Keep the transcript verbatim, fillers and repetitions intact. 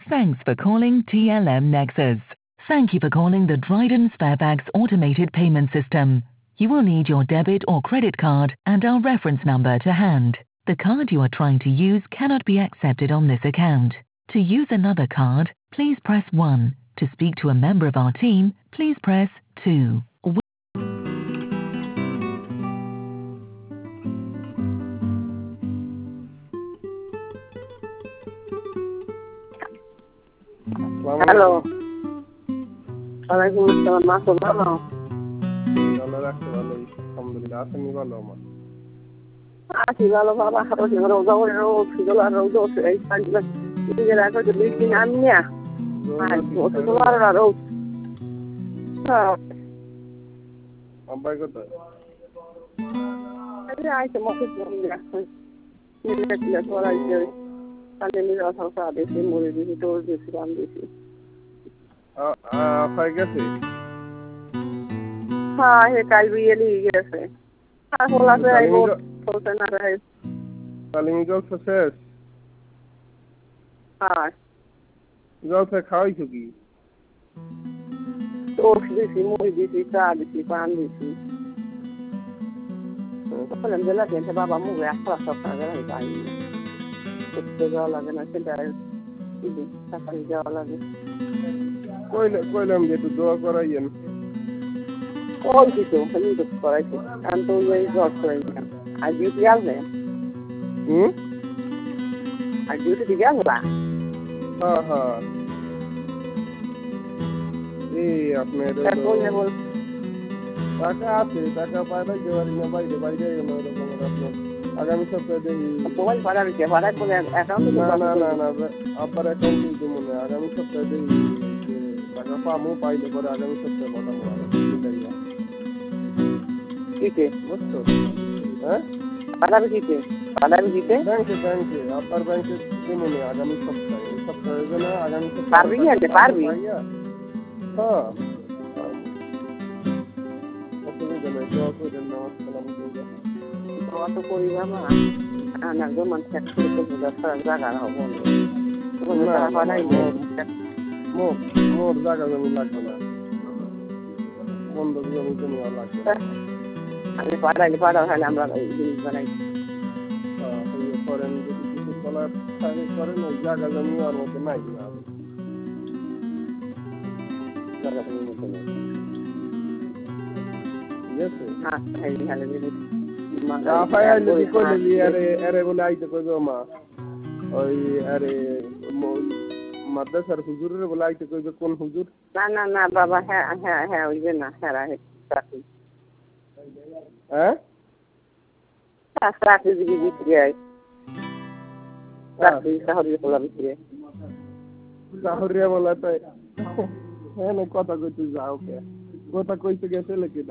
Thanks for calling T L M Nexus. Thank you for calling the Dryden Sparebags automated payment system. You will need your debit or credit card and our reference number to hand. The card you are trying to use cannot be accepted on this account. To use another card, please press one. To speak to a member of our team, please press two. Hello. Alaikum assalam. Maso ভালো? ভালো রাখতে ভালো আলহামদুলিল্লাহ আপনি ভালো মা আছি ভালো বাবা হাতে ধরে রোজা করে রোজ ছিল আর রোজ এই পাঁচটা দিকে রাখো যে বৃষ্টি নামনি আর ওটা তো আর রোজ হ্যাঁ আব্বাই কত আরে আইছে মতে ফোন রাখো নিলে কি করা যায় তাহলে নিয়ে আসা সাথে মরে দিবি তো দিছি রাম দিছি আ আ পাই গেছে হ্যাঁ হে কাল বিয়েলি গেছে আর হলা তো আইবো তো না রে তালিম জল শেষ হ্যাঁ জল সে খাওয়াইছো কি তো দিছি মুড়ি দিছি চা দিছি পান দিছি বললাম যে লাগে বাবা মুড়ি আসা সব কাজে যাই করতে যাওয়া লাগে না সেটা সকালে যাওয়া লাগে কইলে কইলাম যে একটু দোয়া করাইয়েন কই দিতো খালি তো করাইছি আমি তো ওই জব করাই না আর ডিউটি আসবে হুম আর ডিউটি দিকে আসবা হ্যাঁ হ্যাঁ এই আপনার টাকা আছে টাকা পাইলে দেওয়ারি না বাইরে বাইরে গেল এরকম আপনার আগামী সপ্তাহে দেখি মোবাইল ভাড়া দিতে ভাড়া করে অ্যাকাউন্টে না না না না আপনার অ্যাকাউন্টে দিব মনে আগামী সপ্তাহে দেখি টাকা পাবো পাইলে পরে আগামী সপ্তাহে পাঠাবো কিতে বুঝছো হ্যাঁ পাঠাবে কিতে পাঠাবে কিতে ব্যাংকে ব্যাংকে আপনার ব্যাংকে দিব মনে আগামী সপ্তাহে এই সপ্তাহে যেন আগামী সপ্তাহে পারবি আনতে পারবি হ্যাঁ অসুবিধা নেই দোয়া করেন নামাজ কালাম করবেন দোয়া তো করি বাবা আর না গো মানুষ এক করে তো বুঝা জায়গা হবো না মোর মোর জায়গা জমি লাগবে না বন্ধ জমি জমি লাগবে আমি পাঠাইলে পাঠাও তাহলে আমরা এই জিনিস বানাই করেন যদি কিছু করার থাকে করেন ওই জায়গা জমি আর মধ্যে নাই না জায়গা জমির মধ্যে নেই ঠিক আছে আচ্ছা এই হালে যদি আফাই আইলে দি কইলে দি আরে আরে বলে আইতে কইবো মা ওই আরে মাদ্রাসার হুজুরের বলে আইতে কইবে কোন হুজুর না না না বাবা হ্যাঁ হ্যাঁ হ্যাঁ ওই যে না হ্যাঁ রাখি হ্যাঁ রাখি দিবি ভিতরে আই রাখি সাহরিয়া বলা ভিতরে সাহরিয়া বলা তো হ্যাঁ না কথা কইতে যাও কে কথা কইতে গেছে নাকি